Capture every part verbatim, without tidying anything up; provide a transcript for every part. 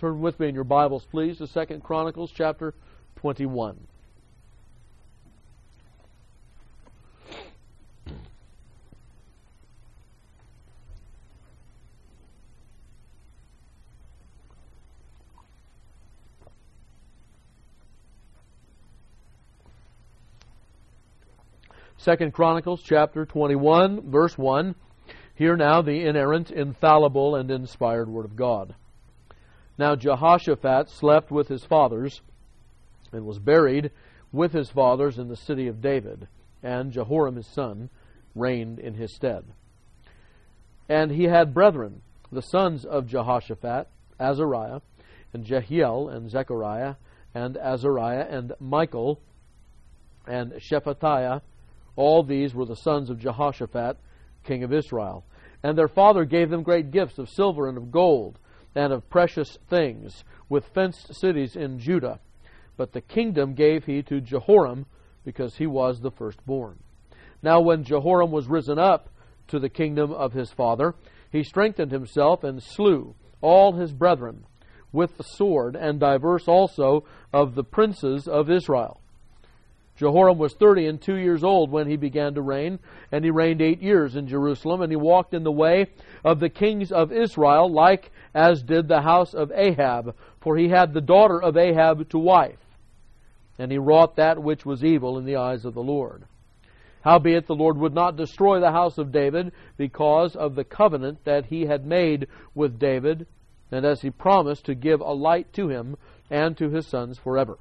Turn with me in your Bibles, please, to Second Chronicles chapter twenty-one. Second Chronicles chapter twenty-one, verse one. Hear now the inerrant, infallible, and inspired Word of God. Now Jehoshaphat slept with his fathers, and was buried with his fathers in the city of David, and Jehoram his son reigned in his stead. And he had brethren, the sons of Jehoshaphat, Azariah, and Jehiel, and Zechariah, and Azariah, and Michael, and Shephatiah. All these were the sons of Jehoshaphat, king of Israel. And their father gave them great gifts of silver and of gold, and of precious things, with fenced cities in Judah. But the kingdom gave he to Jehoram, because he was the firstborn. Now when Jehoram was risen up to the kingdom of his father, he strengthened himself and slew all his brethren with the sword, and divers also of the princes of Israel. Jehoram was thirty and two years old when he began to reign, and he reigned eight years in Jerusalem, and he walked in the way of the kings of Israel, like as did the house of Ahab, for he had the daughter of Ahab to wife. And he wrought that which was evil in the eyes of the Lord. Howbeit the Lord would not destroy the house of David, because of the covenant that he had made with David, and as he promised to give a light to him and to his sons forever.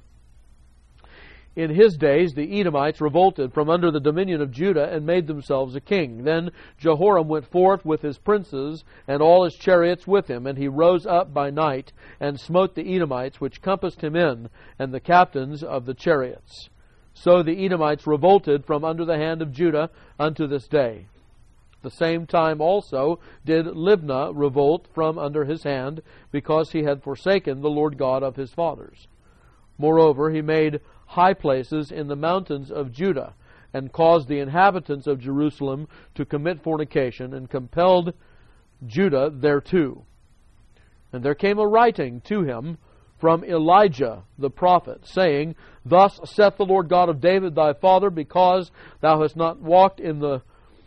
In his days the Edomites revolted from under the dominion of Judah, and made themselves a king. Then Jehoram went forth with his princes, and all his chariots with him, and he rose up by night, and smote the Edomites which compassed him in, and the captains of the chariots. So the Edomites revolted from under the hand of Judah unto this day. The same time also did Libnah revolt from under his hand, because he had forsaken the Lord God of his fathers. Moreover, he made high places in the mountains of Judah, and caused the inhabitants of Jerusalem to commit fornication, and compelled Judah thereto. And there came a writing to him from Elijah the prophet, saying, Thus saith the Lord God of David thy father, because thou hast not walked in the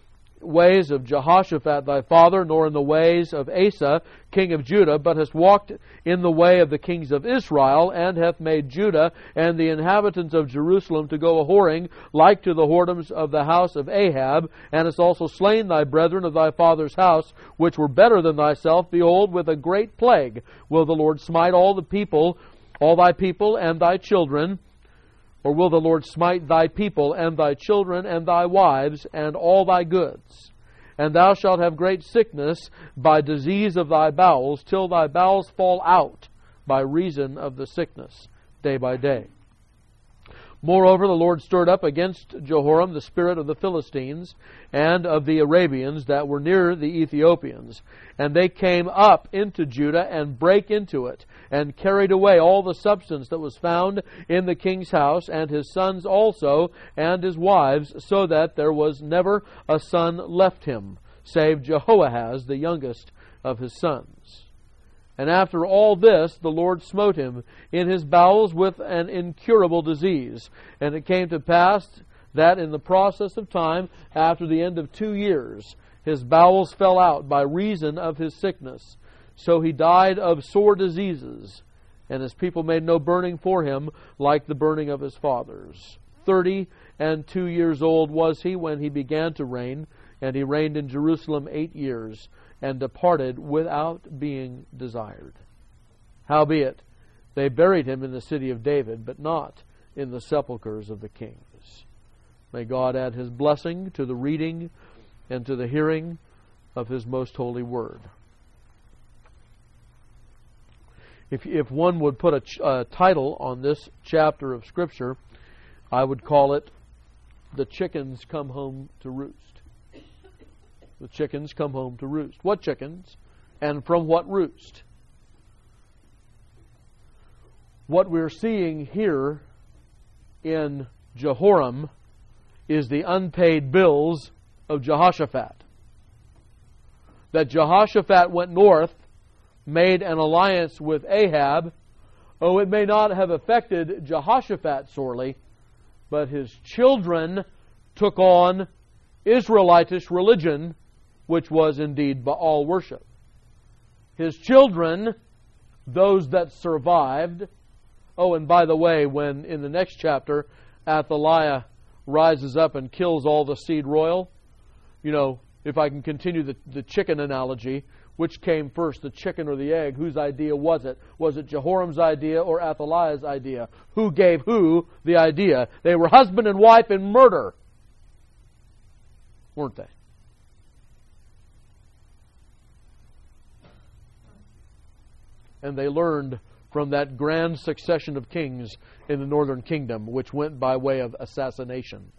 ways of Jehoshaphat thy father, nor in the ways of Asa king of Judah, but hast walked in the way of the kings of Israel, and hath made Judah and the inhabitants of Jerusalem to go a whoring, like to the whoredoms of the house of Ahab, and hast also slain thy brethren of thy father's house, which were better than thyself. Behold, with a great plague will the Lord smite all the people, all thy people and thy children. Or will the Lord smite thy people, and thy children, and thy wives, and all thy goods? And thou shalt have great sickness by disease of thy bowels, till thy bowels fall out by reason of the sickness, day by day. Moreover, the Lord stirred up against Jehoram the spirit of the Philistines, and of the Arabians that were near the Ethiopians. And they came up into Judah, and brake into it, and carried away all the substance that was found in the king's house, and his sons also, and his wives, so that there was never a son left him, save Jehoahaz, the youngest of his sons. And after all this, the Lord smote him in his bowels with an incurable disease. And it came to pass that in the process of time, after the end of two years, his bowels fell out by reason of his sickness. So he died of sore diseases, and his people made no burning for him like the burning of his fathers. Thirty and two years old was he when he began to reign, and he reigned in Jerusalem eight years, and departed without being desired. Howbeit, they buried him in the city of David, but not in the sepulchres of the kings. May God add His blessing to the reading and to the hearing of His most holy word. If, if one would put a, ch- a title on this chapter of Scripture, I would call it, The Chickens Come Home to Roost. The chickens come home to roost. What chickens? And from what roost? What we're seeing here in Jehoram is the unpaid bills of Jehoshaphat. That Jehoshaphat went north made an alliance with Ahab, oh, it may not have affected Jehoshaphat sorely, but his children took on Israelitish religion, which was indeed Baal worship. His children, those that survived, oh, and by the way, when in the next chapter, Athaliah rises up and kills all the seed royal, you know, if I can continue the, the chicken analogy, which came first, the chicken or the egg? Whose idea was it? Was it Jehoram's idea or Athaliah's idea? Who gave who the idea? They were husband and wife in murder, weren't they? And they learned from that grand succession of kings in the northern kingdom, which went by way of assassination.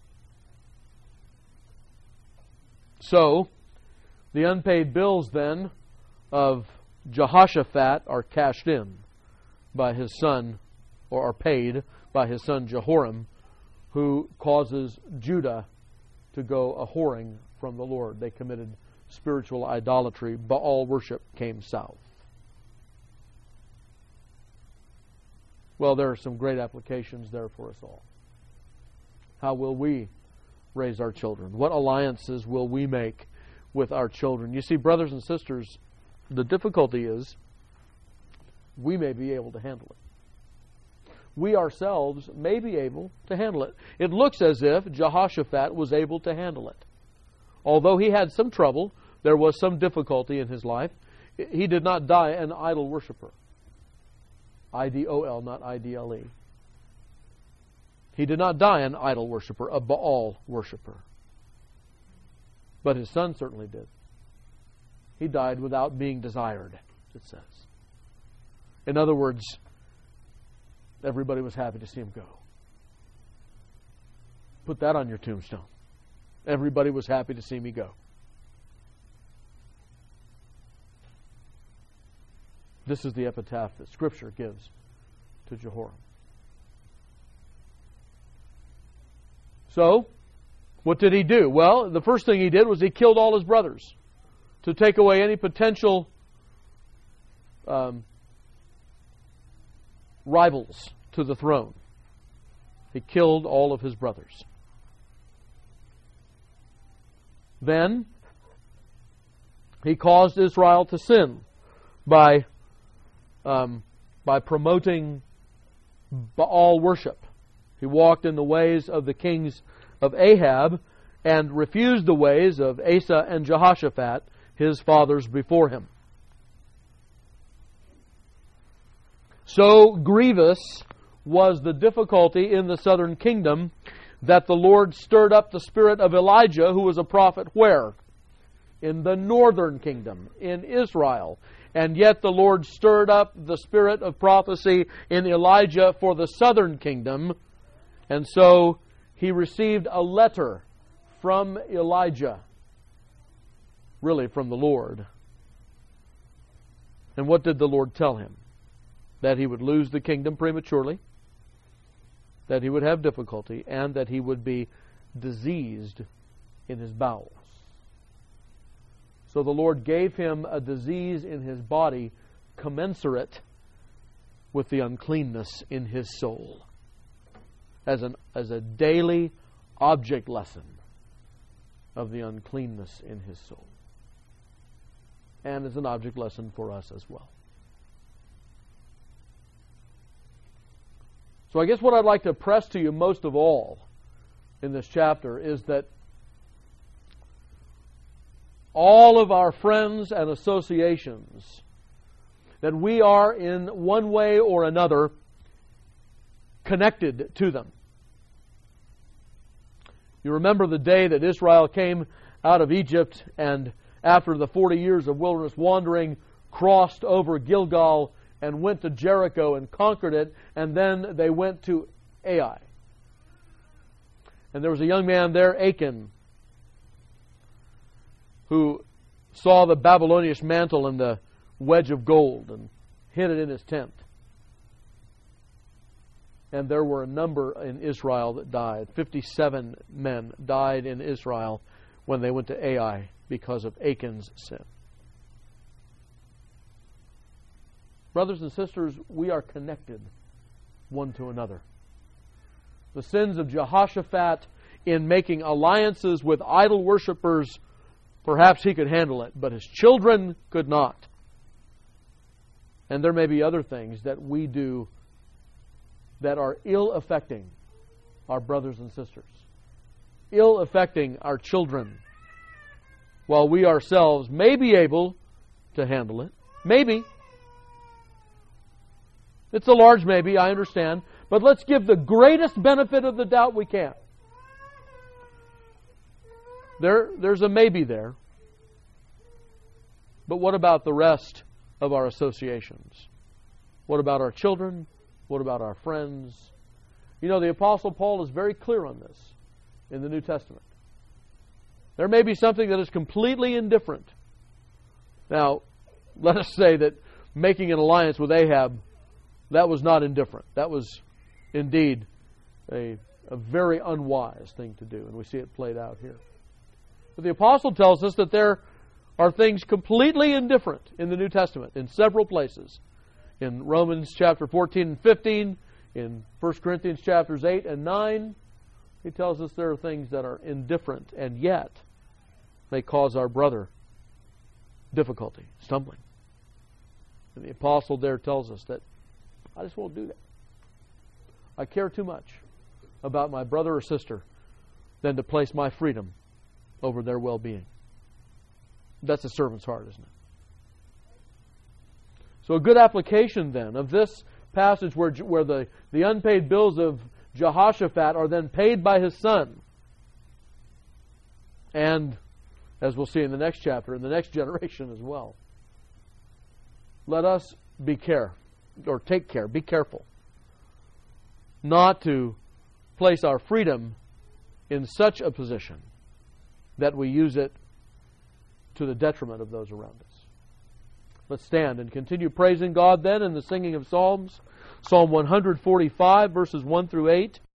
So, the unpaid bills then of Jehoshaphat are cashed in by his son, or are paid by his son Jehoram, who causes Judah to go a-whoring from the Lord. They committed spiritual idolatry. Baal worship came south. Well, there are some great applications there for us all. How will we raise our children? What alliances will we make with our children? You see, brothers and sisters, the difficulty is we may be able to handle it. We ourselves may be able to handle it. It looks as if Jehoshaphat was able to handle it. Although he had some trouble, there was some difficulty in his life, he did not die an idol worshiper. I D O L, not I D L E. He did not die an idol worshiper, a Baal worshiper. But his son certainly did. He died without being desired, it says. In other words, everybody was happy to see him go. Put that on your tombstone. Everybody was happy to see me go. This is the epitaph that Scripture gives to Jehoram. So, what did he do? Well, the first thing he did was he killed all his brothers to take away any potential um, rivals to the throne. He killed all of his brothers. Then, he caused Israel to sin by Um, by promoting Baal worship. He walked in the ways of the kings of Ahab and refused the ways of Asa and Jehoshaphat, his fathers before him. So grievous was the difficulty in the southern kingdom that the Lord stirred up the spirit of Elijah, who was a prophet where? In the northern kingdom, in Israel. And yet the Lord stirred up the spirit of prophecy in Elijah for the southern kingdom. And so he received a letter from Elijah, really from the Lord. And what did the Lord tell him? That he would lose the kingdom prematurely, that he would have difficulty, and that he would be diseased in his bowels. So the Lord gave him a disease in his body commensurate with the uncleanness in his soul, as an as a daily object lesson of the uncleanness in his soul, and as an object lesson for us as well. So I guess what I'd like to press to you most of all in this chapter is that all of our friends and associations, that we are in one way or another connected to them. You remember the day that Israel came out of Egypt and after the forty years of wilderness wandering, crossed over Gilgal and went to Jericho and conquered it, and then they went to Ai. And there was a young man there, Achan, who saw the Babylonian mantle and the wedge of gold and hid it in his tent. And there were a number in Israel that died. fifty-seven men died in Israel when they went to Ai because of Achan's sin. Brothers and sisters, we are connected one to another. The sins of Jehoshaphat in making alliances with idol worshippers, perhaps he could handle it, but his children could not. And there may be other things that we do that are ill affecting our brothers and sisters, ill affecting our children, while we ourselves may be able to handle it. Maybe. It's a large maybe, I understand. But let's give the greatest benefit of the doubt we can. There, there's a maybe there. But what about the rest of our associations? What about our children? What about our friends? You know, the Apostle Paul is very clear on this in the New Testament. There may be something that is completely indifferent. Now, let us say that making an alliance with Ahab, that was not indifferent. That was indeed a, a very unwise thing to do, and we see it played out here. But the Apostle tells us that there are things completely indifferent in the New Testament in several places. In Romans chapter fourteen and fifteen, in First Corinthians chapters eight and nine, he tells us there are things that are indifferent, and yet they cause our brother difficulty, stumbling. And the Apostle there tells us that I just won't do that. I care too much about my brother or sister than to place my freedom over their well-being. That's a servant's heart, isn't it? So a good application then of this passage where, where the, the unpaid bills of Jehoshaphat are then paid by his son. And, as we'll see in the next chapter, in the next generation as well. Let us be care, or take care, be careful, not to place our freedom in such a position that we use it to the detriment of those around us. Let's stand and continue praising God then in the singing of Psalms. Psalm one forty-five, verses one through eight.